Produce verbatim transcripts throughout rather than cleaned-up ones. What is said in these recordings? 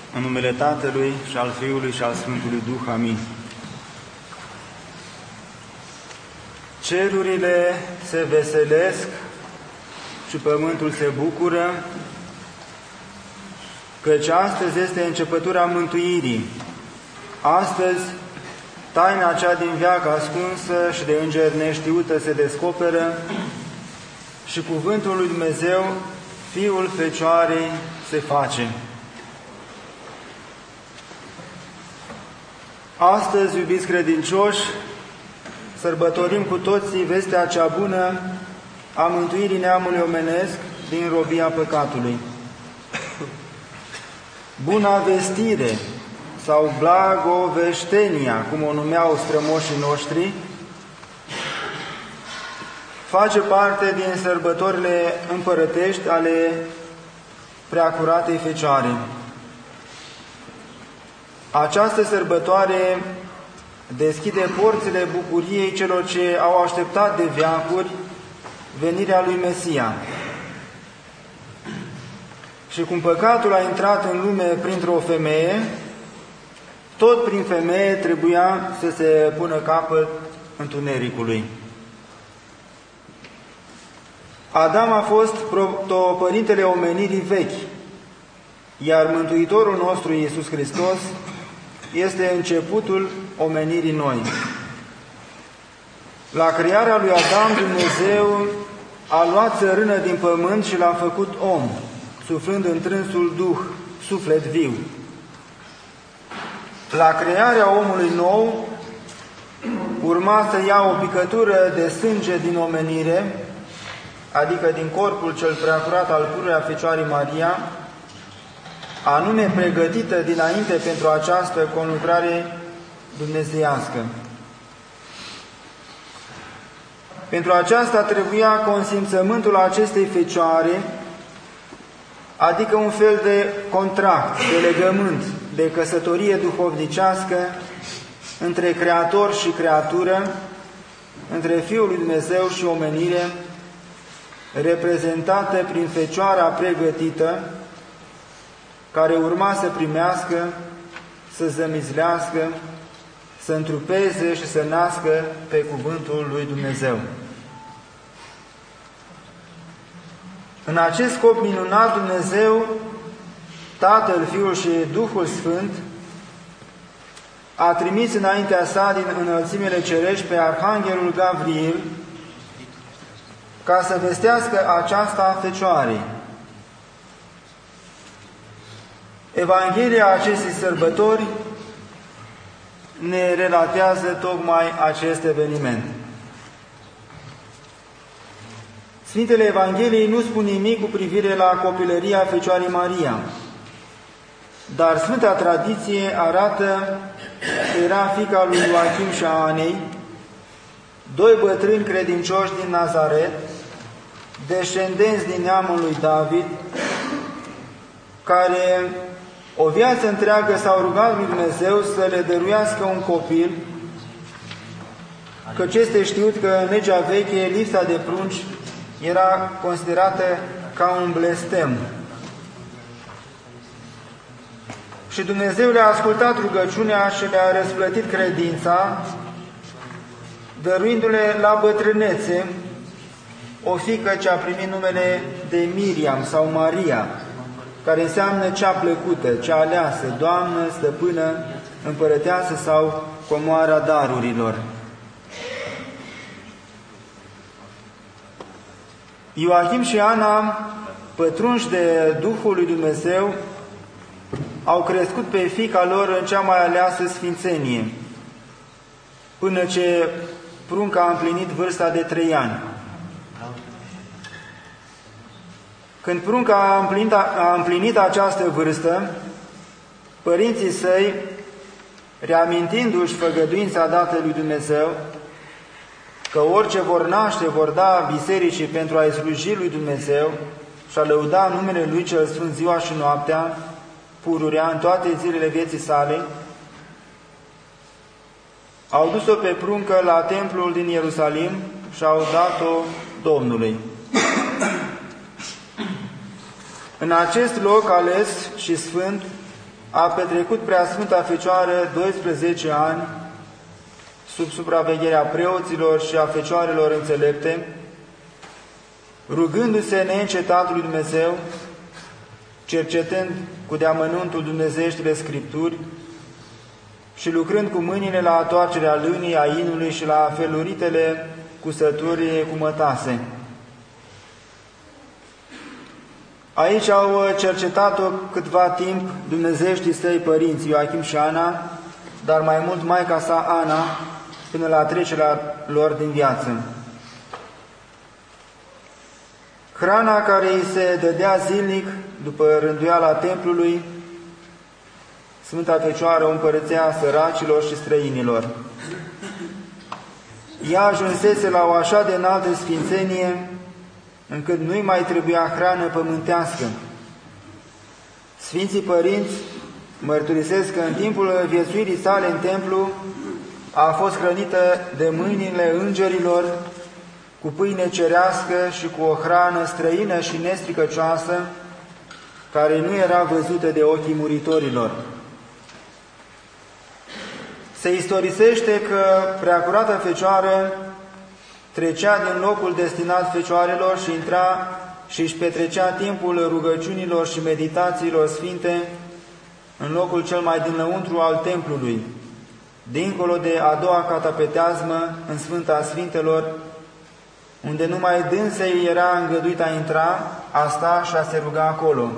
În numele Tatălui și al Fiului și al Sfântului Duh. Amin. Cerurile se veselesc și pământul se bucură, căci astăzi este începătura mântuirii. Astăzi, taina cea din veac ascunsă și de îngeri neștiută se descoperă și cuvântul lui Dumnezeu, Fiul Fecioarei, se face. Astăzi, iubiți credincioși, sărbătorim cu toții vestea cea bună a mântuirii neamului omenesc din robia păcatului. Buna vestire sau blagoveștenia, cum o numeau strămoșii noștri, face parte din sărbătorile împărătești ale Preacuratei Fecioare. Această sărbătoare deschide porțile bucuriei celor ce au așteptat de veacuri venirea lui Mesia. Și cum păcatul a intrat în lume printr-o femeie, tot prin femeie trebuia să se pună capăt întunericului. Adam a fost protopărintele omenirii vechi, iar Mântuitorul nostru Iisus Hristos este începutul omenirii noi. La crearea lui Adam, Dumnezeu a luat țărână din pământ și l-a făcut om, suflând întrânsul Duh, suflet viu. La crearea omului nou urma să ia o picătură de sânge din omenire, adică din corpul cel preacurat al pururea Fecioarei Maria, anume pregătită dinainte pentru această conlucrare dumnezeiască. Pentru aceasta trebuia consimțământul acestei Fecioare, adică un fel de contract, de legământ, de căsătorie duhovnicească între Creator și creatură, între Fiul lui Dumnezeu și omenire, reprezentată prin Fecioara pregătită, care urma să primească, să zămizlească, să întrupeze și să nască pe cuvântul lui Dumnezeu. În acest scop minunat, Dumnezeu, Tatăl, Fiul și Duhul Sfânt, a trimis înaintea sa din înălțimile cerești pe Arhanghelul Gavril ca să vestească aceasta Fecioarei. Evanghelia acestei sărbători ne relatează tocmai acest eveniment. Sfintele Evangheliei nu spun nimic cu privire la copilăria Fecioarei Maria, dar Sfânta Tradiție arată că era fiica lui Ioachim și a Anei, doi bătrâni credincioși din Nazaret, descendenți din neamul lui David, care o viață întreagă s-au rugat lui Dumnezeu să le dăruiască un copil, căci este știut că în legea veche lipsa de prunci era considerată ca un blestem. Și Dumnezeu le-a ascultat rugăciunea și le-a răsplătit credința, dăruindu-le la bătrânețe o fiică ce a primit numele de Miriam sau Maria, care înseamnă cea plăcută, cea aleasă, doamnă, stăpână, împărăteasă sau comoara darurilor. Ioachim și Ana, pătrunși de Duhul lui Dumnezeu, au crescut pe fiica lor în cea mai aleasă sfințenie, până ce prunca a împlinit vârsta de trei ani. Când prunca a împlinit, a împlinit această vârstă, părinții săi, reamintindu-și făgăduința dată lui Dumnezeu, că orice vor naște vor da bisericii pentru a-i sluji lui Dumnezeu și a lăuda numele Lui cel Sfânt ziua și noaptea, pururea în toate zilele vieții sale, au dus-o pe pruncă la templul din Ierusalim și au dat-o Domnului. În acest loc ales și sfânt, a petrecut Preasfânta Fecioară doisprezece ani sub supravegherea preoților și a fecioarelor înțelepte, rugându-se neîncetat lui Dumnezeu, cercetând cu deamănuntul dumnezeieștile Scripturi și lucrând cu mâinile la atoarcerea lânii, a inului și la feluritele cusături cu mătase. Aici au cercetat-o câtva timp dumnezeieștii săi părinți, Ioachim și Ana, dar mai mult maica sa, Ana, până la trecerea lor din viață. Hrana care îi se dădea zilnic după rânduiala templului, Sfânta Fecioară o împărățea săracilor și străinilor. Ea ajunsese la o așa de înaltă sfințenie, încât nu-i mai trebuia hrană pământească. Sfinții părinți mărturisesc că în timpul viețuirii sale în templu a fost hrănită de mâinile îngerilor cu pâine cerească și cu o hrană străină și nestricăcioasă, care nu era văzută de ochii muritorilor. Se istorisește că Preacurata Fecioară trecea din locul destinat fecioarelor și intra și își petrecea timpul rugăciunilor și meditațiilor sfinte în locul cel mai dinăuntru al templului, dincolo de a doua catapeteazmă în Sfânta Sfintelor, unde numai dânsei era îngăduit a intra, a sta și a se ruga acolo.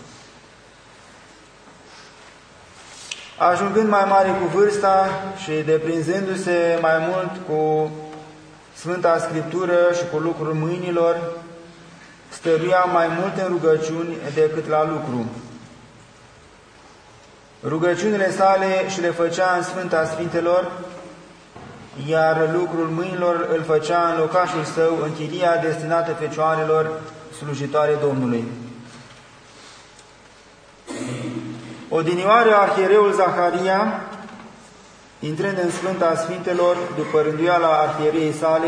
Ajungând mai mare cu vârsta și deprinzându-se mai mult cu Sfânta Scriptură și cu lucrul mâinilor, stăruia mai mult în rugăciuni decât la lucru. Rugăciunile sale și le făcea în Sfânta Sfintelor, iar lucrul mâinilor îl făcea în locașul său, în chilia destinată fecioarelor slujitoare Domnului. Odinioară arhiereul Zaharia, intrând în Sfânta Sfintelor după rânduiala arhierei sale,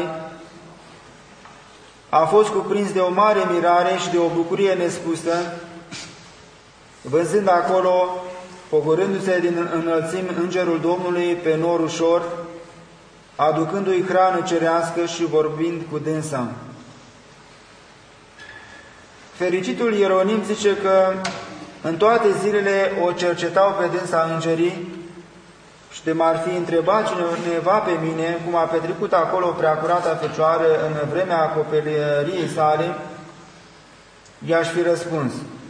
a fost cuprins de o mare mirare și de o bucurie nespusă, văzând acolo, pogorându-se din înălțimi Îngerul Domnului pe nor ușor, aducându-i hrană cerească și vorbind cu dânsa. Fericitul Ieronim zice că în toate zilele o cercetau pe dânsa îngerii și de m-ar fi întrebat cineva pe mine cum a petrecut acolo Preacurata Fecioară în vremea copilăriei sale, i-aș fi răspuns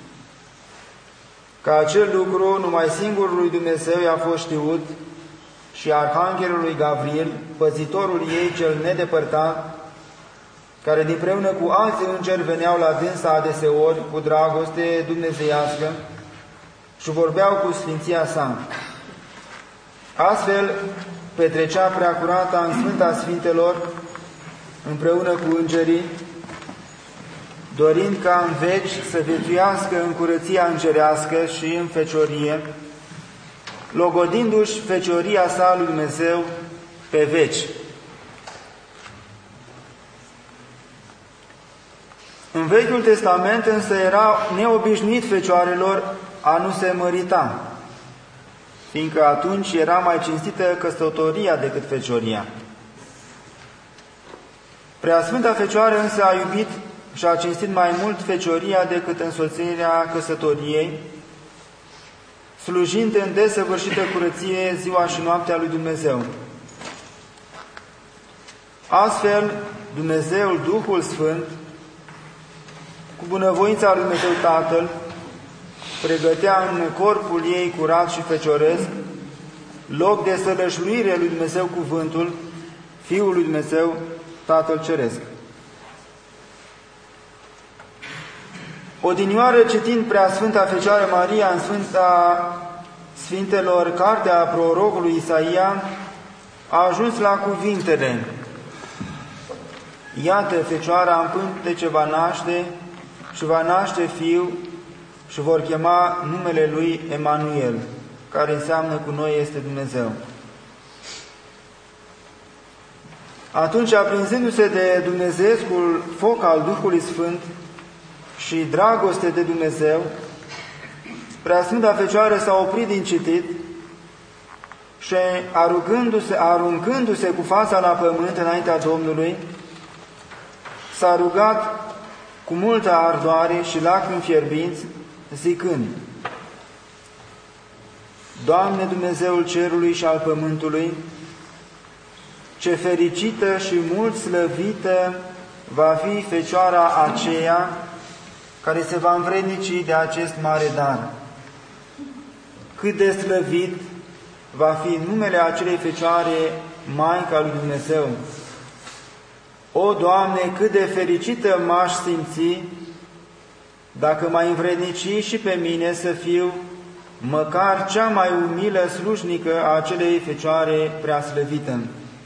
că acel lucru numai singurului Dumnezeu i-a fost știut și Arhanghelului Gavril, păzitorul ei cel nedepărtat, care dinpreună cu alți îngeri veneau la dânsa adeseori cu dragoste dumnezeiască și vorbeau cu sfinția sa. Astfel petrecea Preacurata în Sfânta Sfintelor împreună cu îngerii, dorind ca în veci să viețuiască în curăția îngerească și în feciorie, logodindu-și fecioria sa lui Dumnezeu pe veci. În Vechiul Testament însă era neobișnuit fecioarelor a nu se mărita, fiindcă atunci era mai cinstită căsătoria decât fecioria. Preasfânta Fecioară însă a iubit și a cinstit mai mult fecioria decât însoțirea căsătoriei, slujind în desăvârșită curăție ziua și noaptea lui Dumnezeu. Astfel, Dumnezeul Duhul Sfânt, cu bunăvoința lui Dumnezeu Tatăl, pregătea în corpul ei curat și fecioresc loc de sălășluire lui Dumnezeu Cuvântul, Fiul lui Dumnezeu, Tatăl Ceresc. Odinioară, citind Preasfânta Fecioară Maria în Sfânta Sfintelor, cartea prorocului Isaia, a ajuns la cuvintele: iată, Fecioara în pântece va naște și va naște fiu și vor chema numele lui Emanuel, care înseamnă cu noi este Dumnezeu. Atunci, aprinzându-se de dumnezeescul foc al Duhului Sfânt și dragoste de Dumnezeu, Preasfânta Fecioară s-a oprit din citit și aruncându-se, aruncându-se cu fața la pământ înaintea Domnului, s-a rugat cu multă ardoare și lacrimi fierbinți, zicând: Doamne Dumnezeul cerului și al pământului, ce fericită și mult slăvită va fi Fecioara aceea care se va învrednici de acest mare dar. Cât de slăvit va fi numele acelei Fecioare, Maica lui Dumnezeu. O, Doamne, cât de fericită m-aș simți dacă m-ai învrednici și pe mine să fiu măcar cea mai umilă slujnică a acelei Fecioare preaslăvită.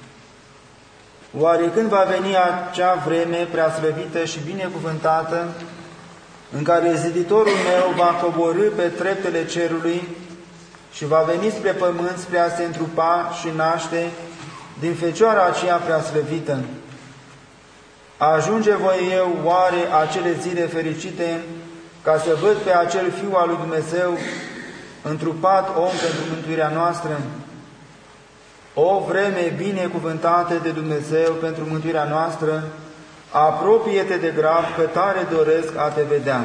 Oare când va veni acea vreme preaslăvită și binecuvântată, în care ziditorul meu va coborî pe treptele cerului și va veni spre pământ spre a se întrupa și naște din Fecioara aceea preaslăvită? Ajunge voi eu oare acele zile fericite ca să văd pe acel Fiu al lui Dumnezeu întrupat om pentru mântuirea noastră? O vreme binecuvântată de Dumnezeu pentru mântuirea noastră, apropie-te de grab, că tare doresc a te vedea.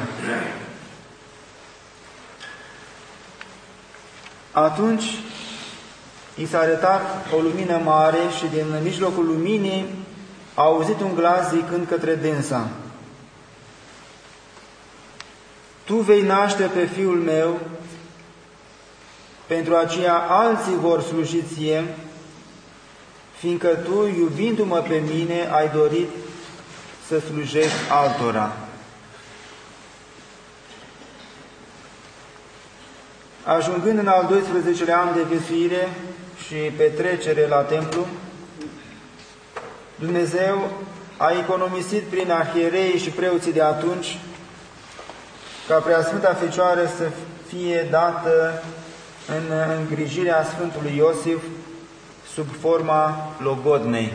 Atunci i s-a arătat o lumină mare și din mijlocul luminii a auzit un glas zicând către dânsa: Tu vei naște pe Fiul meu, pentru aceea alții vor sluji ție, fiindcă tu, iubindu-mă pe mine, ai dorit să slujești altora. Ajungând în al doisprezecelea an de viețuire și petrecere la templu, Dumnezeu a economisit prin arhierei și preoții de atunci ca Preasfânta Fecioară să fie dată în îngrijirea Sfântului Iosif sub forma logodnei.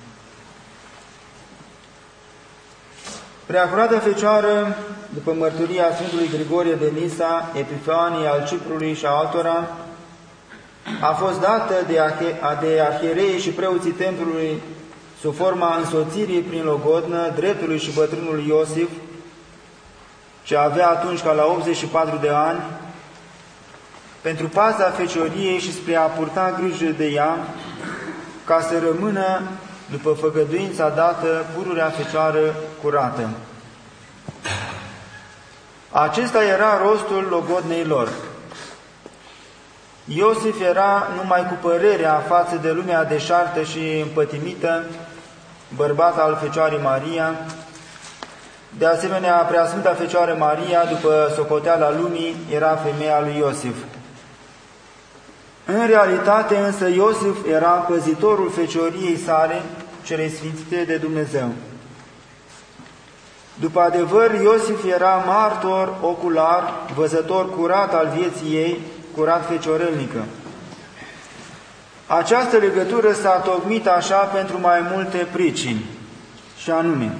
Preacurată Fecioară, după mărturia Sfântului Grigorie de Nisa, Epifanie al Ciprului și a altora, a fost dată de, de arhierei și preoții templului sub forma însoțirii prin logodnă dreptului și bătrânului Iosif, ce avea atunci ca la optzeci și patru de ani, pentru paza fecioriei și spre a purta grijă de ea, ca să rămână, după făgăduința dată, pururea Fecioară curată. Acesta era rostul logodnei lor. Iosif era numai cu părerea față de lumea deșartă și împătimită, bărbat al Fecioarei Maria. De asemenea, Preasfânta Fecioară Maria, după socoteala lumii, era femeia lui Iosif. În realitate, însă, Iosif era păzitorul fecioriei sale, celei sfințite de Dumnezeu. După adevăr, Iosif era martor ocular, văzător curat al vieții ei, curat feciorelnică. Această legătură s-a tocmit așa pentru mai multe pricini, și anume: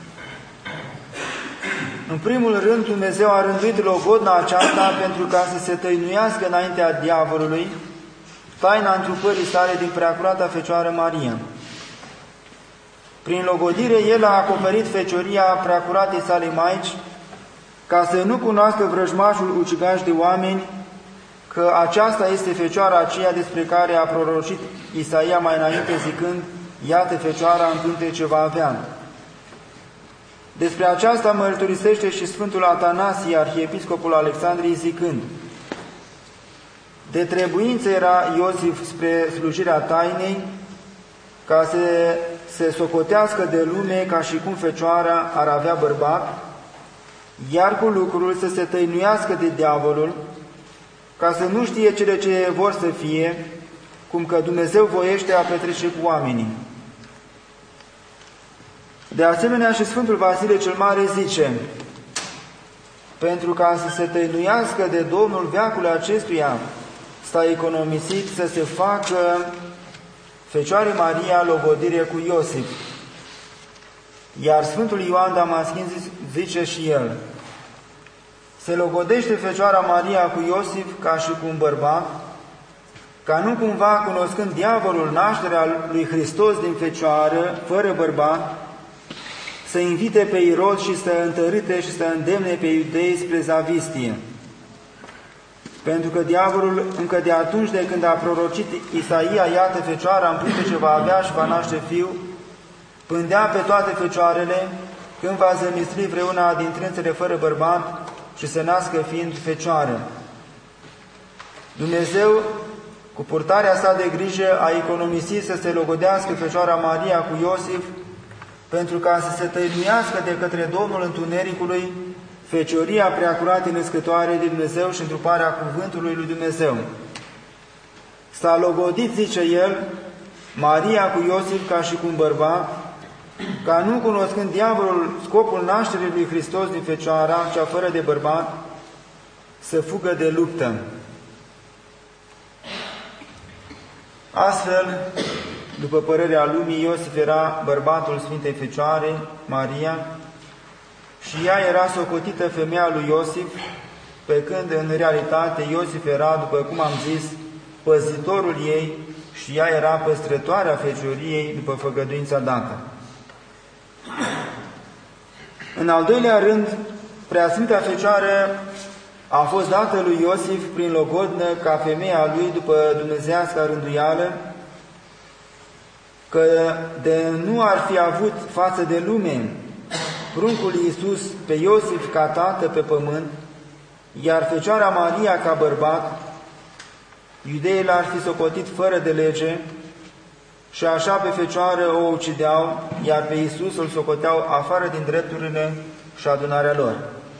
în primul rând, Dumnezeu a rânduit logodna aceasta pentru ca să se tăinuiască înaintea diavolului taina întrupării sale din Preacurata Fecioară Maria. Prin logodire, El a acoperit fecioria Preacuratei sale Maici, ca să nu cunoască vrăjmașul ucigaș de oameni că aceasta este Fecioara aceea despre care a prorocit Isaia mai înainte, zicând: iată Fecioara în pântece va avea. Despre aceasta mărturisește și Sfântul Atanasie, arhiepiscopul Alexandriei, zicând: de trebuință era Iosif spre slujirea tainei, ca să se socotească de lume ca și cum Fecioara ar avea bărbat, iar cu lucrul să se tăinuiască de diavolul, ca să nu știe cele ce vor să fie, cum că Dumnezeu voiește a petrece cu oamenii. De asemenea, și Sfântul Vasile cel Mare zice: pentru ca să se tăinuiască de Domnul veacului acestuia, s-a economisit să se facă Fecioare Maria logodire cu Iosif. Iar Sfântul Ioan Damaschin zice și el: se logodește Fecioara Maria cu Iosif ca și cu un bărbat, ca nu cumva, cunoscând diavolul nașterea lui Hristos din Fecioară, fără bărbat, să invite pe Irod și să întărâte și să îndemne pe iudei spre zavistie. Pentru că diavolul, încă de atunci de când a prorocit Isaia, iată, Fecioara împlită ce va avea și va naște fiu, pândea pe toate fecioarele, când va zămistri vreuna din trânțele fără bărbat și să nască fiind fecioară. Dumnezeu, cu purtarea sa de grijă, a economisit să se logodească Fecioara Maria cu Iosif, pentru ca să se tăinuiască de către Domnul Întunericului fecioria preacuratei născătoare de Dumnezeu și întruparea cuvântului lui Dumnezeu. S-a logodit, zice el, Maria cu Iosif ca și cu un bărbat, ca nu cunoscând diavolul scopul nașterii lui Hristos din Fecioara, cea fără de bărbat, să fugă de luptă. Astfel, după părerea lumii, Iosif era bărbatul Sfintei Fecioare, Maria, și ea era socotită femeia lui Iosif, pe când, în realitate, Iosif era, după cum am zis, păzitorul ei și ea era păstrătoarea fecioriei după făgăduința dată. În al doilea rând, Preasfânta Fecioară a fost dată lui Iosif prin logodnă ca femeia lui după dumnezeiasca rânduială, că de nu ar fi avut față de lume pruncul Iisus pe Iosif ca tată pe pământ, iar Fecioara Maria ca bărbat, iudeii l-ar fi socotit fără de lege și așa pe Fecioară o ucideau, iar pe Iisus îl socoteau afară din drepturile și adunarea lor.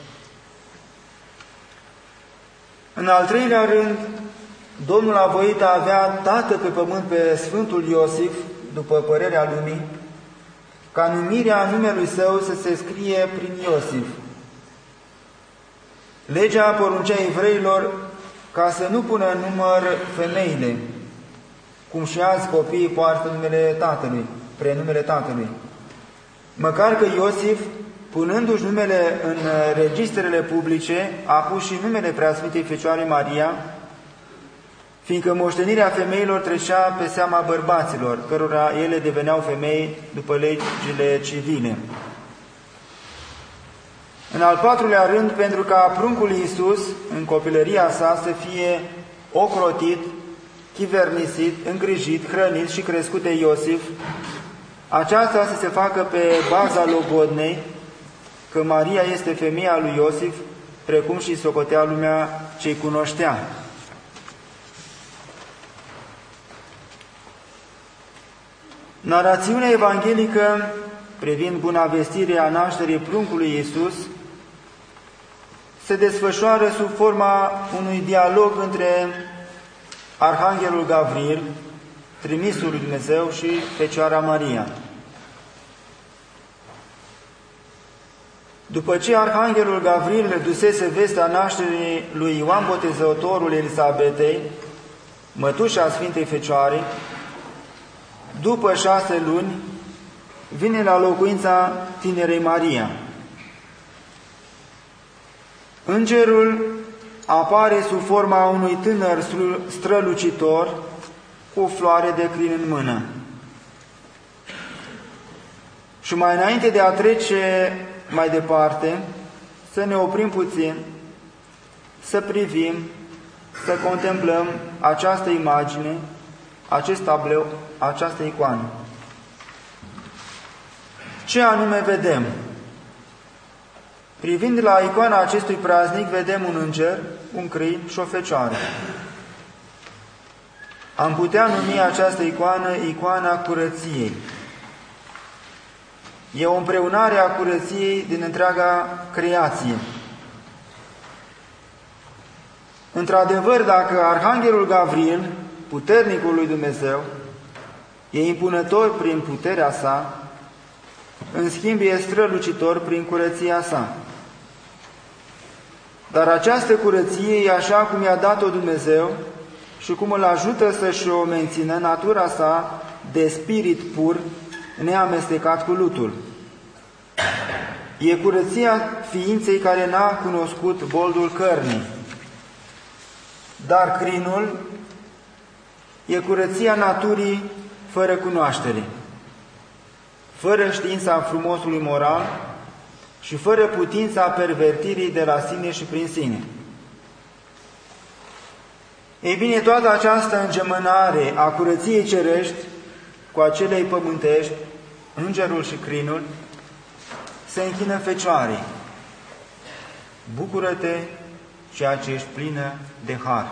În al treilea rând, Domnul a voit a avea tată pe pământ pe Sfântul Iosif, după părerea lumii, ca numirea numelui său să se scrie prin Iosif. Legea poruncea evreilor ca să nu pună în număr femeile, cum și azi copiii poartă numele tatălui, prenumele tatălui. Măcar că Iosif, punându-și numele în registrele publice, a pus și numele Preasfintei Fecioare Maria, fiindcă moștenirea femeilor trecea pe seama bărbaților, cărora ele deveneau femei după legile civile. În al patrulea rând, pentru ca pruncul Iisus, în copilăria sa, să fie ocrotit, chivernisit, îngrijit, hrănit și crescut de Iosif, aceasta să se facă pe baza logodnei, că Maria este femeia lui Iosif, precum și socotea lumea ce-i cunoștea. Narațiunea evanghelică privind buna vestire a nașterii pruncului Iisus se desfășoară sub forma unui dialog între Arhanghelul Gavril, trimisul lui Dumnezeu, și Fecioara Maria. După ce Arhanghelul Gavril le dusese vestea nașterii lui Ioan Botezătorul Elisabetei, mătușa Sfintei Fecioare, după șase luni, vine la locuința tinerei Maria. Îngerul apare sub forma unui tânăr strălucitor cu o floare de crin în mână. Și mai înainte de a trece mai departe, să ne oprim puțin, să privim, să contemplăm această imagine, acest tableu, această icoană. Ce anume vedem? Privind la icoana acestui praznic, vedem un înger, un crin și o fecioară. Am putea numi această icoană icoana curăției. E o împreunare a curăției din întreaga creație. Într-adevăr, dacă Arhanghelul Gavril, puternicul lui Dumnezeu, e impunător prin puterea sa, în schimb e strălucitor prin curăția sa. Dar această curăție e așa cum i-a dat-o Dumnezeu și cum îl ajută să-și o mențină natura sa de spirit pur, neamestecat cu lutul. E curăția ființei care n-a cunoscut boldul cărnii, dar crinul e curăția naturii fără cunoaștere, fără știința frumosului moral și fără putința pervertirii de la sine și prin sine. Ei bine, toată această îngemânare a curăției cerești cu acelei pământești, îngerul și crinul, se închină Fecioarei. Bucură-te, ceea ce ești plină de har.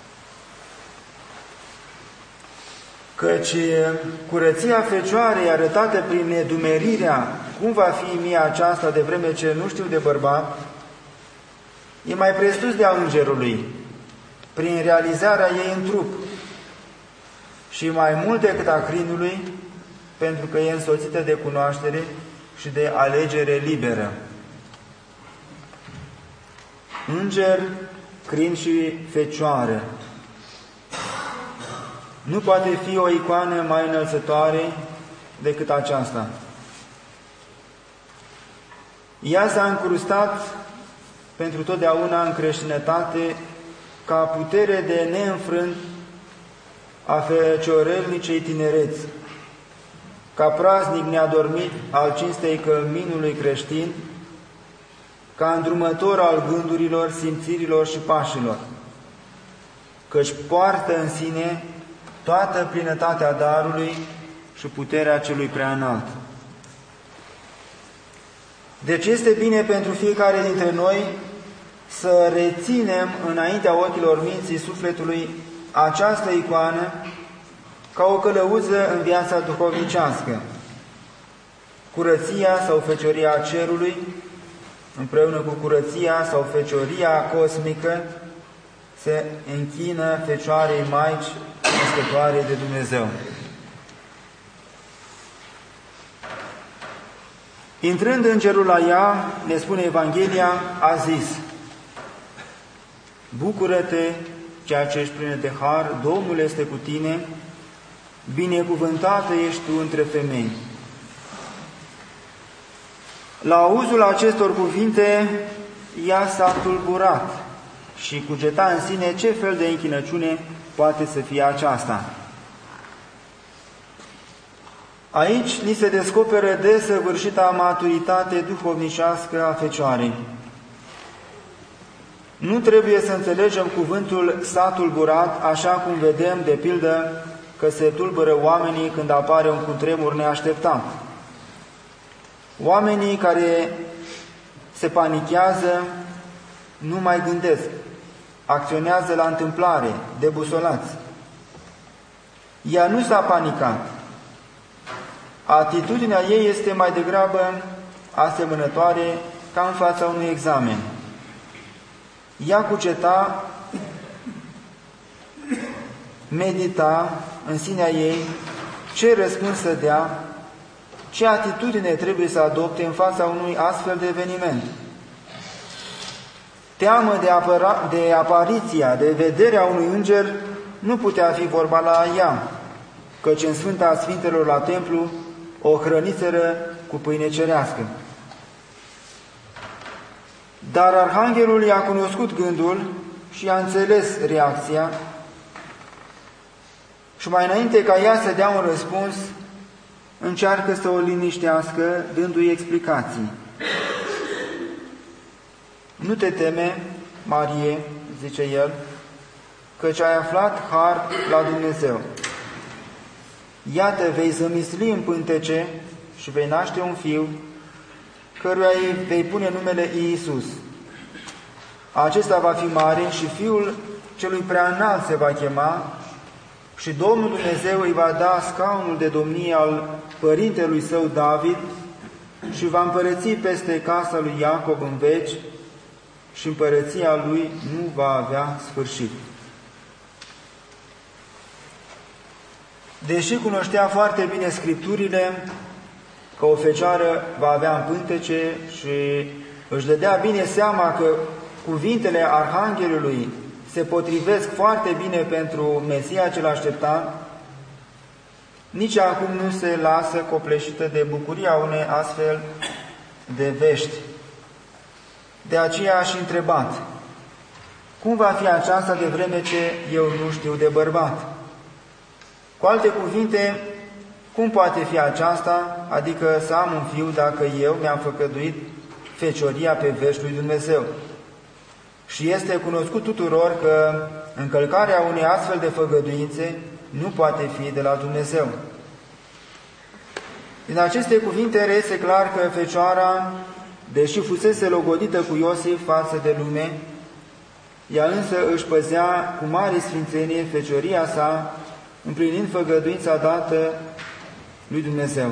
Căci curăția Fecioarei, arătată prin nedumerirea, cum va fi mie aceasta de vreme ce nu știu de bărbat, e mai presus de a îngerului, prin realizarea ei în trup, și mai mult decât a crinului, pentru că e însoțită de cunoaștere și de alegere liberă. Înger, crin și fecioară. Nu poate fi o icoană mai înălțătoare decât aceasta. Ea s-a încrustat pentru totdeauna în creștinătate ca putere de neînfrânt a feciorelnicei tinereți, ca praznic neadormit al cinstei căminului creștin, ca îndrumător al gândurilor, simțirilor și pașilor, căci poartă în sine toată plinătatea darului și puterea celui preaînalt. Deci este bine pentru fiecare dintre noi să reținem înaintea ochilor minții sufletului această icoană ca o călăuză în viața duhovnicească. Curăția sau fecioria cerului, împreună cu curăția sau fecioria cosmică, se închină Fecioarei Maici, născătoare de Dumnezeu. Intrând îngerul la ea, ne spune Evanghelia, a zis: Bucură-te, ceea ce ești plină de har, Domnul este cu tine, binecuvântată ești tu între femei. La auzul acestor cuvinte, ea s-a tulburat și cugeta în sine ce fel de închinăciune poate să fie aceasta. Aici ni se descoperă desăvârșita maturitate duhovnicească a Fecioarei. Nu trebuie să înțelegem cuvântul s-a tulburat, așa cum vedem, de pildă, că se tulbură oamenii când apare un cutremur neașteptat. Oamenii care se panichează nu mai gândesc, acționează la întâmplare, debusolați. Ea nu s-a panicat. Atitudinea ei este mai degrabă asemănătoare ca în fața unui examen. Ea cuceta, medita în sinea ei ce răspuns să dea, ce atitudine trebuie să adopte în fața unui astfel de eveniment. Teamă de, apăra, de apariția, de vederea unui înger nu putea fi vorba la ea, căci în Sfânta Sfintelor la templu o hrăniseră cu pâine cerească. Dar Arhanghelul i-a cunoscut gândul și a înțeles reacția și mai înainte ca ea să dea un răspuns, încearcă să o liniștească, dându-i explicații. Nu te teme, Marie, zice el, căci ai aflat har la Dumnezeu. Iată, vei zămisli în pântece și vei naște un fiu, căruia îi vei pune numele Iisus. Acesta va fi mare și Fiul celui preaînalt se va chema și Domnul Dumnezeu îi va da scaunul de domnie al părintelui său David și va împărăți peste casa lui Iacob în veci și împărăția lui nu va avea sfârșit. Deși cunoștea foarte bine Scripturile, că o fecioară va avea în pântece și își dădea bine seama că cuvintele Arhanghelului se potrivesc foarte bine pentru Mesia cel așteptat, nici acum nu se lasă copleșită de bucuria unei astfel de vești. De aceea a și întrebat: cum va fi aceasta de vreme ce eu nu știu de bărbat? Cu alte cuvinte, cum poate fi aceasta, adică să am un fiu, dacă eu mi-am făcăduit fecioria pe vești lui Dumnezeu? Și este cunoscut tuturor că încălcarea unei astfel de făgăduințe nu poate fi de la Dumnezeu. Din aceste cuvinte reiese clar că fecioara, deși fusese logodită cu Iosif față de lume, ea însă își păzea cu mare sfințenie fecioria sa, împlinind făgăduința dată lui Dumnezeu.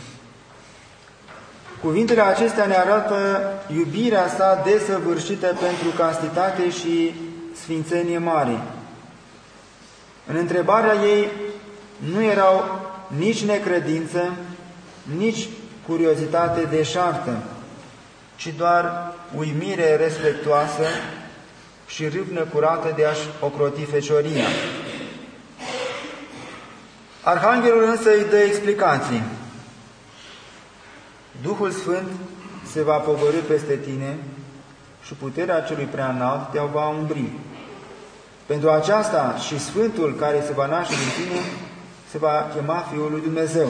Cuvintele acestea ne arată iubirea sa desăvârșită pentru castitate și sfințenie mare. În întrebarea ei nu erau nici necredință, nici curiozitate deșartă, ci doar uimire respectuoasă și râvnă curată de a-și ocroti fecioria. Arhanghelul însă îi dă explicații. Duhul Sfânt se va pogorî peste tine și puterea celui preanalt te va umbri. Pentru aceasta și Sfântul care se va naște din tine se va chema Fiul lui Dumnezeu.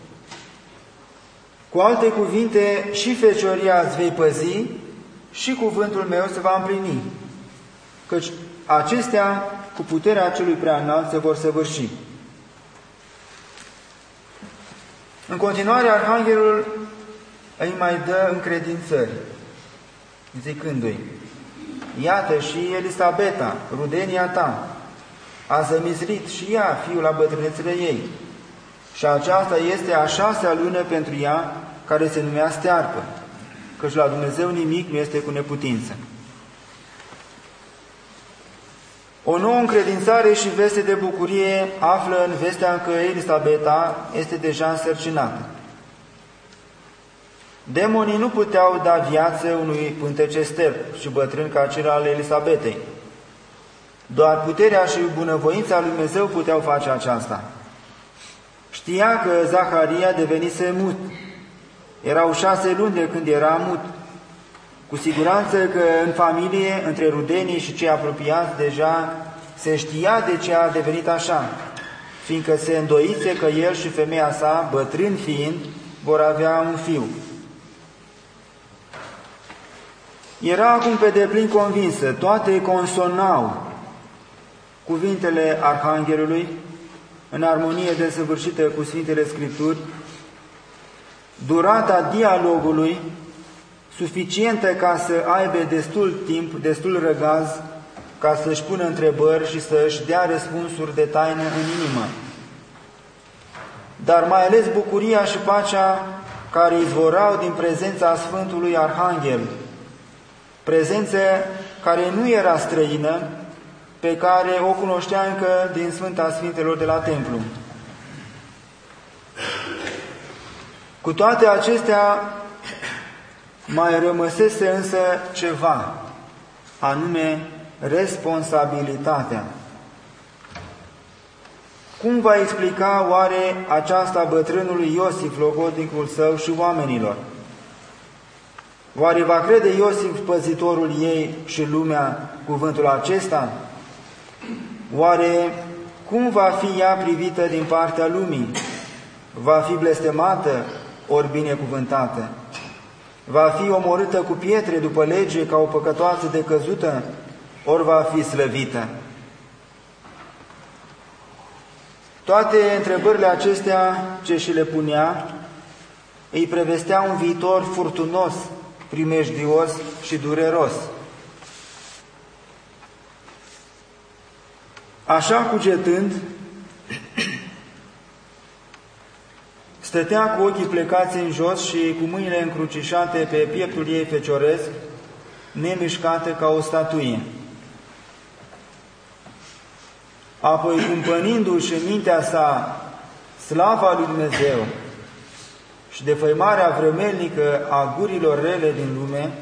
Cu alte cuvinte, și fecioria îți vei păzi și cuvântul meu se va împlini, căci acestea cu puterea celui preanalt se vor săvârși. În continuare, Arhanghelul îi mai dă încredințări, zicându-i: iată și Elisabeta, rudenia ta, a zămislit și ea fiul la bătrânețele ei, și aceasta este a șasea lună pentru ea, care se numea stearpă, căci la Dumnezeu nimic nu este cu neputință. O nouă încredințare și veste de bucurie află în vestea că Elisabeta este deja însărcinată. Demonii nu puteau da viață unui pântece sterp și bătrân ca cel al Elisabetei. Doar puterea și bunăvoința lui Dumnezeu puteau face aceasta. Știa că Zaharia devenise mut. Erau șase luni de când era mut. Cu siguranță că în familie, între rudenii și cei apropiați, deja se știa de ce a devenit așa, fiindcă se îndoise că el și femeia sa, bătrâni fiind, vor avea un fiu. Era acum pe deplin convinsă, toate consonau cuvintele Arhanghelului, în armonie desăvârșită cu Sfintele Scripturi, durata dialogului, suficientă ca să aibă destul timp, destul răgaz, ca să-și pună întrebări și să-și dea răspunsuri de taină în inimă. Dar mai ales bucuria și pacea care izvorau din prezența Sfântului Arhanghel, prezență care nu era străină, pe care o cunoștea încă din Sfânta Sfintelor de la Templu. Cu toate acestea, mai rămăsese însă ceva, anume responsabilitatea. Cum va explica oare aceasta bătrânului Iosif, logodnicul său, și oamenilor? Oare va crede Iosif, păzitorul ei, și lumea cuvântul acesta? Oare cum va fi ea privită din partea lumii? Va fi blestemată ori binecuvântată? Va fi omorâtă cu pietre după lege ca o păcătoasă decăzută, ori va fi slăvită? Toate întrebările acestea ce și le punea îi prevestea un viitor furtunos, primejdios și dureros. Așa cugetând, stătea cu ochii plecați în jos și cu mâinile încrucișate pe pieptul ei fecioresc, nemișcată ca o statuie. Apoi, cumpănindu-și în mintea sa slava lui Dumnezeu și defăimarea vremelnică a gurilor rele din lume,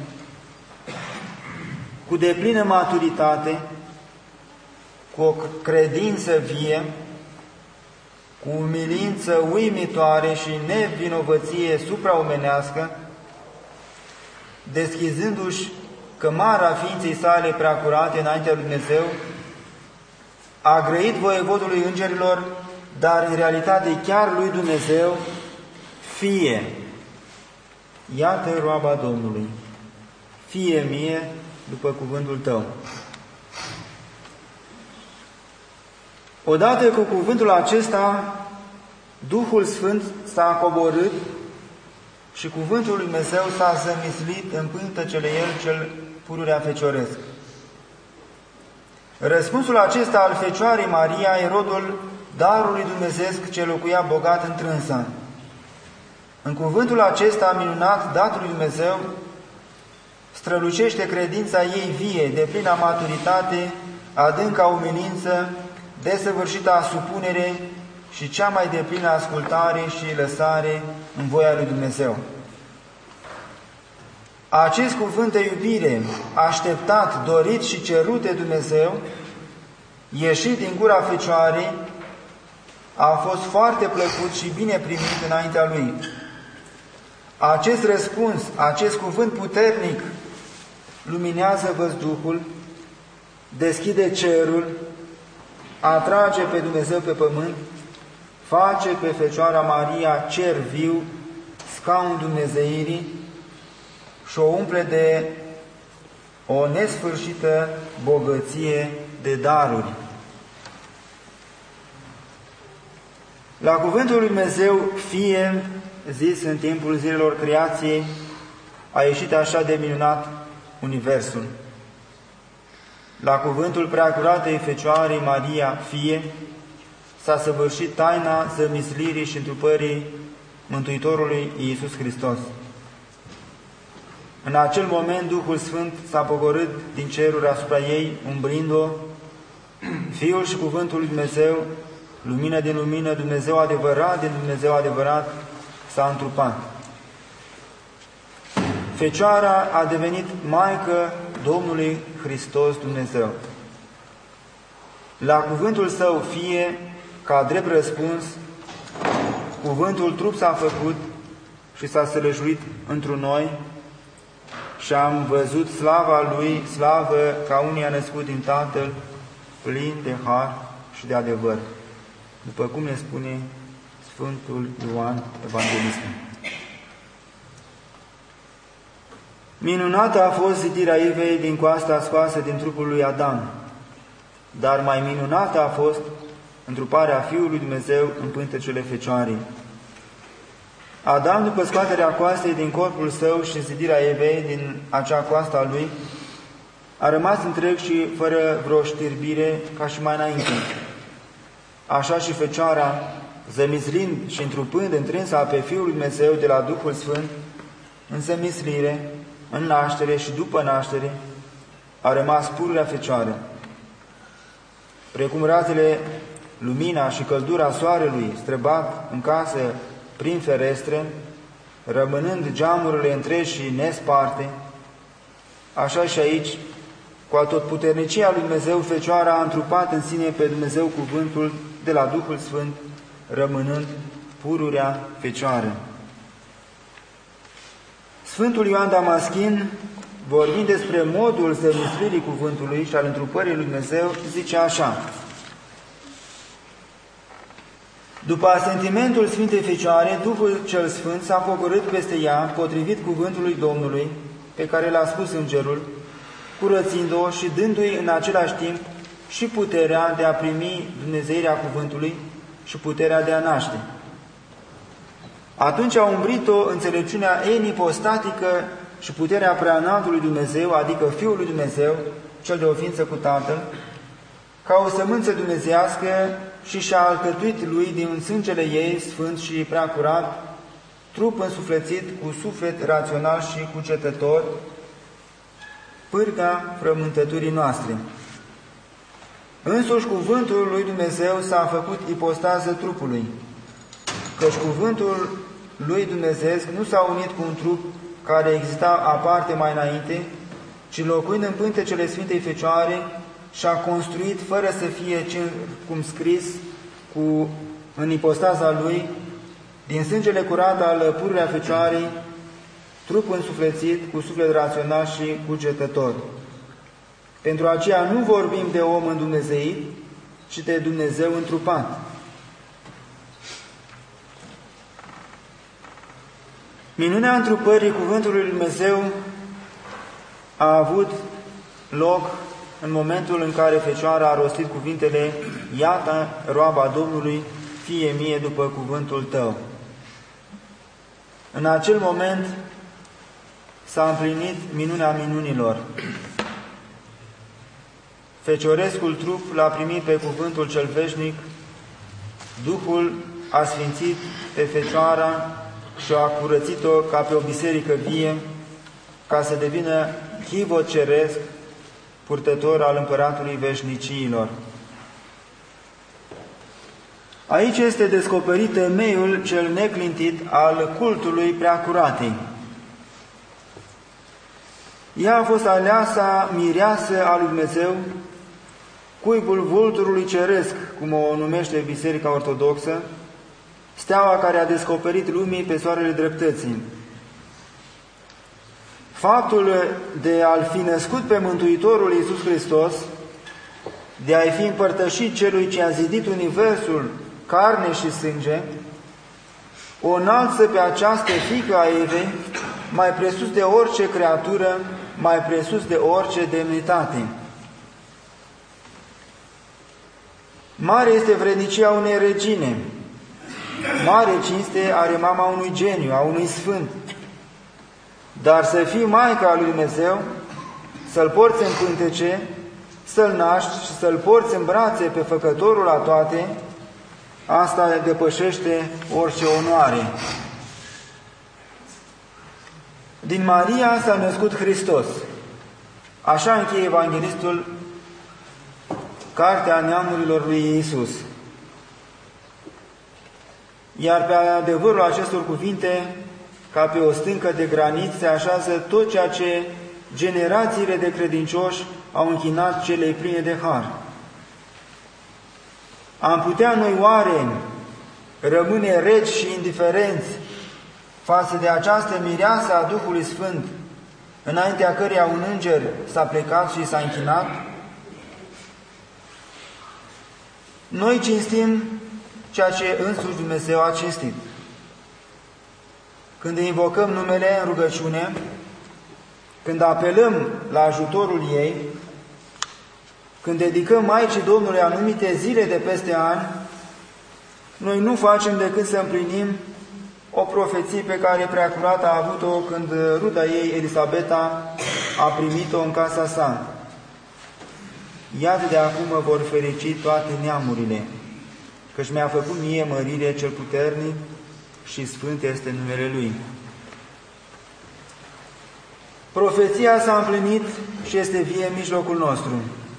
cu deplină maturitate, cu o credință vie, cu umilință uimitoare și nevinovăție supraomenească, deschizându-și cămara ființei sale preacurate înaintea lui Dumnezeu, a grăit voievodului îngerilor, dar în realitate chiar lui Dumnezeu, fie, iată roaba Domnului, fie mie după cuvântul tău. Odată cu cuvântul acesta, Duhul Sfânt s-a coborât și cuvântul lui Dumnezeu s-a zămislit în pântecele el cel pururea fecioresc. Răspunsul acesta al Fecioarei Maria e rodul darului dumnezeesc ce locuia bogat în trânsa. În cuvântul acesta minunat dat lui Dumnezeu strălucește credința ei vie, de plină maturitate, adânca umilință, desăvârșită supunere și cea mai deplină ascultare și lăsare în voia lui Dumnezeu. Acest cuvânt de iubire, așteptat, dorit și cerut de Dumnezeu, ieșit din gura Fecioarei, a fost foarte plăcut și bine primit înaintea Lui. Acest răspuns, acest cuvânt puternic, luminează văzduhul, deschide cerul, atrage pe Dumnezeu pe pământ, face pe Fecioara Maria cer viu, scaun dumnezeirii și o umple de o nesfârșită bogăție de daruri. La cuvântul lui Dumnezeu, fie zis în timpul zilelor creației, a ieșit așa de minunat universul. La cuvântul preacuratei Fecioarei Maria, fie, s-a săvârșit taina zămislirii și întrupării Mântuitorului Iisus Hristos. În acel moment, Duhul Sfânt s-a pogorât din ceruri asupra ei, umbrind-o. Fiul și cuvântul lui Dumnezeu, lumină din lumină, Dumnezeu adevărat din Dumnezeu adevărat, s-a întrupat. Fecioara a devenit Maică Domnului Hristos Dumnezeu. La cuvântul Său, fie, ca drept răspuns, cuvântul trup s-a făcut și s-a sălășuit întru noi și am văzut slava Lui, slavă ca unii a născut din Tatăl, plin de har și de adevăr, după cum ne spune Sfântul Ioan Evanghelistul. Minunată a fost zidirea Evei din coasta scoasă din trupul lui Adam, dar mai minunată a fost întruparea Fiului Dumnezeu în pântecele Fecioarei. Adam, după scoaterea coastei din corpul său și zidirea Evei din acea coastă a lui, a rămas întreg și fără vreo știrbire ca și mai înainte. Așa și Fecioara, zămislind și întrupând întrânsa pe Fiul lui Dumnezeu de la Duhul Sfânt, în zămislire, în naștere și după naștere, a rămas pururea Fecioară. Precum razele, lumina și căldura soarelui străbat în casă prin ferestre, rămânând geamurile întregi și nesparte, așa și aici, cu atotputernicia lui Dumnezeu, Fecioara a întrupat în sine pe Dumnezeu cuvântul de la Duhul Sfânt, rămânând pururea Fecioară. Sfântul Ioan Damaschin, vorbind despre modul zămislirii cuvântului și al întrupării lui Dumnezeu, zice așa: după asentimentul Sfintei Fecioare, Duhul cel Sfânt s-a pogorât peste ea, potrivit cuvântului Domnului, pe care l-a spus îngerul, curățind-o și dându-i în același timp și puterea de a primi dumnezeirea cuvântului și puterea de a naște. Atunci a umbrit-o înțelepciunea enipostatică și puterea preanaltului Dumnezeu, adică Fiul lui Dumnezeu, cel de o ființă cu Tatăl, ca o sămânță dumnezeiască, și și-a alcătuit lui din sângele ei, sfânt și prea curat, trup însuflețit cu suflet rațional și cugetător, pârga frământăturii noastre. Însuși cuvântul lui Dumnezeu s-a făcut ipostază trupului, căci cuvântul lui Dumnezeu nu s-a unit cu un trup care exista aparte mai înainte, ci locuind în pântecele Sfintei Fecioare, și-a construit, fără să fie circumscris, cu, în ipostaza lui, din sângele curat al pururea Fecioarei, trup însuflețit, cu suflet rațional și cugetător. Pentru aceea nu vorbim de om îndumnezeit, ci de Dumnezeu întrupat. Minunea întrupării Cuvântului Lui Dumnezeu a avut loc în momentul în care Fecioara a rostit cuvintele: iată roaba Domnului, fie mie după cuvântul tău. În acel moment s-a împlinit minunea minunilor. Feciorescul trup l-a primit pe cuvântul cel veșnic, Duhul a sfințit pe Fecioara și a curățit-o ca pe o biserică vie, ca să devină chivot ceresc, purtător al împăratului veșniciilor. Aici este descoperit temeiul cel neclintit al cultului Preacuratei. Ea a fost aleasa mireasă a lui Dumnezeu, cuibul vulturului ceresc, cum o numește Biserica Ortodoxă, steaua care a descoperit lumii pe soarele dreptății. Faptul de a-L fi născut pe Mântuitorul Iisus Hristos, de a-i fi împărtășit celui ce a zidit universul, carne și sânge, o înalță pe această fiică a Evei, mai presus de orice creatură, mai presus de orice demnitate. Mare este vrednicia unei regine, mare cinste are mama unui geniu, a unui sfânt, dar să fii Maica lui Dumnezeu, să-L porți în pântece, să-L naști și să-L porți în brațe pe Făcătorul la toate, asta depășește orice onoare. Din Maria s-a născut Hristos. Așa încheie evanghelistul Cartea Neamurilor lui Iisus. Iar pe adevărul acestor cuvinte, ca pe o stâncă de granit, se așează tot ceea ce generațiile de credincioși au închinat celei pline de har. Am putea noi oare rămâne reci și indiferenți față de această mireasă a Duhului Sfânt, înaintea căreia un înger s-a plecat și s-a închinat? Noi cinstim ceea ce însuși Dumnezeu a cinstit. Când îi invocăm numele în rugăciune, când apelăm la ajutorul ei, când dedicăm Maicii Domnului anumite zile de peste ani, noi nu facem decât să împlinim o profeție pe care Preacurata a avut-o când ruda ei, Elisabeta, a primit-o în casa sa. Iată de acum mă vor ferici toate neamurile, căci mi-a făcut mie mărire cel puternic și sfânt este numele Lui. Profeția s-a împlinit și este vie în mijlocul nostru.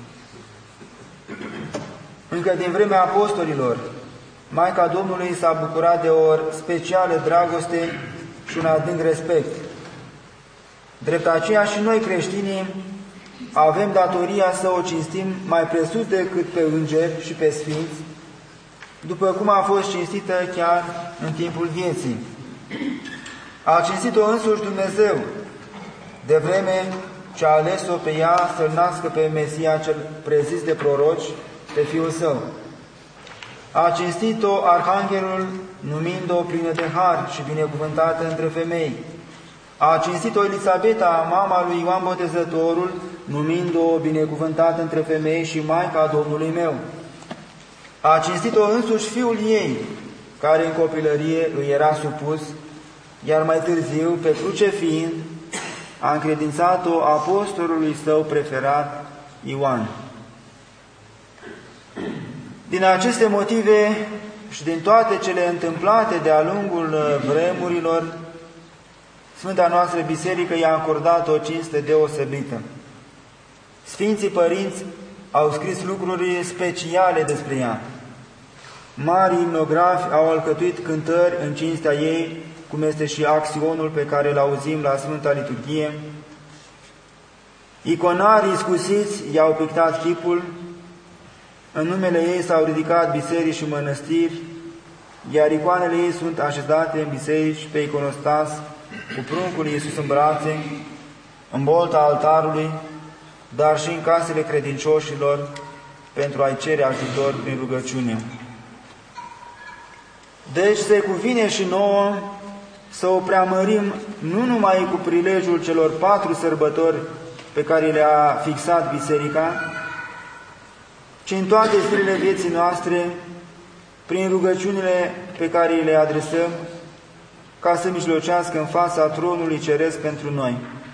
Încă din vremea apostolilor, Maica Domnului s-a bucurat de o specială dragoste și un adânc respect. Drept aceea și noi creștinii avem datoria să o cinstim mai presus decât pe îngeri și pe sfinți, după cum a fost cinstită chiar în timpul vieții. A cinstit-o însuși Dumnezeu, de vreme ce a ales-o pe ea să-L nască pe Mesia cel prezis de proroci, pe Fiul Său. A cinstit-o Arhanghelul, numind-o plină de har și binecuvântată între femei. A cinstit-o Elisabeta, mama lui Ioan Botezătorul, numind-o binecuvântată între femei și Maica Domnului meu. A cinstit-o însuși Fiul ei, care în copilărie îi era supus, iar mai târziu, pe cruce fiind, a încredințat-o apostolului său preferat, Ioan. Din aceste motive și din toate cele întâmplate de-a lungul vremurilor, Sfânta noastră Biserică i-a acordat o cinste deosebită. Sfinții Părinți au scris lucruri speciale despre ea. Mari imnografi au alcătuit cântări în cinstea ei, cum este și axionul pe care îl auzim la Sfânta Liturghie. Iconarii scusiți i-au pictat chipul, în numele ei s-au ridicat biserici și mănăstiri, iar icoanele ei sunt așezate în biserici pe iconostas cu pruncul Iisus în brațe, în bolta altarului, dar și în casele credincioșilor, pentru a-i cere ajutor prin rugăciune. Deci se cuvine și nouă să o preamărim nu numai cu prilejul celor patru sărbători pe care le-a fixat Biserica, ci în toate zilele vieții noastre, prin rugăciunile pe care le adresăm, ca să mijlocească în fața tronului ceresc pentru noi.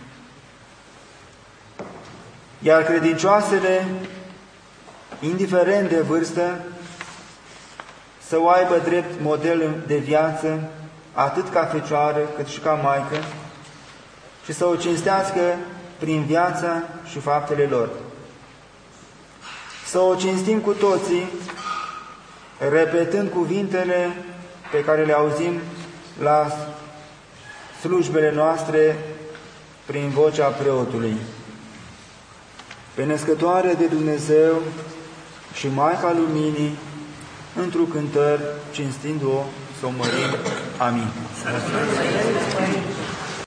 Iar credincioasele, indiferent de vârstă, să o aibă drept model de viață, atât ca fecioară, cât și ca maică, și să o cinstească prin viața și faptele lor. Să o cinstim cu toții, repetând cuvintele pe care le auzim la slujbele noastre prin vocea preotului. Pe născătoare de Dumnezeu și Maica Luminii, într-o cântări, cinstindu-o, să o mărim. Amin.